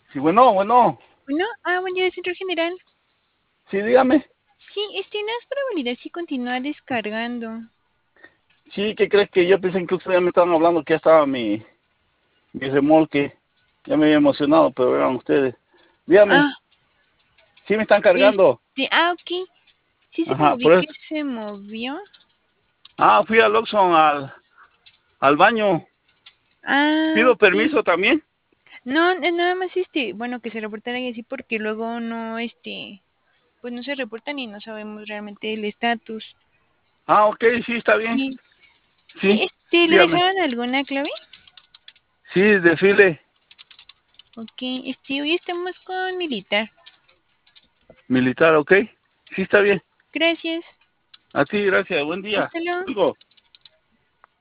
Sí, bueno. Bueno, buen día, Centro General. Sí, dígame. Sí, no es para validar si continúa descargando. Sí, ¿qué crees que yo pensé incluso ya me estaban hablando que ya estaba mi remolque? Ya me había emocionado, pero eran ustedes. Dígame, Ah, sí me están cargando. ok. Sí se Ajá, movió, por que eso. se movió. Fui al Oxxo al baño. ¿Pido Ok. permiso también? No, nada más bueno, que se reportara y así porque luego no, pues no se reportan y no sabemos realmente el estatus. Ok, sí, está bien. Sí, sí, Sí, ¿le dígame. dejaron alguna clave? Sí, desfile Ok, hoy estamos con militar. militar, ok. Sí, está bien. Gracias. A ti, gracias. Buen día. Hasta luego. Luego.